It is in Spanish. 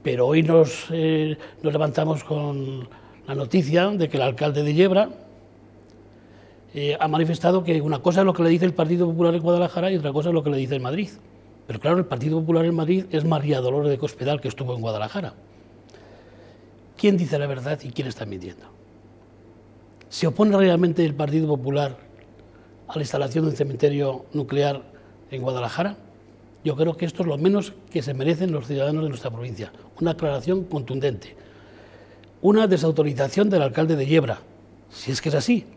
Pero hoy nos levantamos con la noticia de que el alcalde de Yebra ha manifestado que una cosa es lo que le dice el Partido Popular en Guadalajara y otra cosa es lo que le dice en Madrid. Pero claro, el Partido Popular en Madrid es María Dolores de Cospedal, que estuvo en Guadalajara. ¿Quién dice la verdad y quién está mintiendo? ¿Se opone realmente el Partido Popular a la instalación de un cementerio nuclear en Guadalajara? Yo creo que esto es lo menos que se merecen los ciudadanos de nuestra provincia. Una aclaración contundente. Una desautorización del alcalde de Yebra, si es que es así.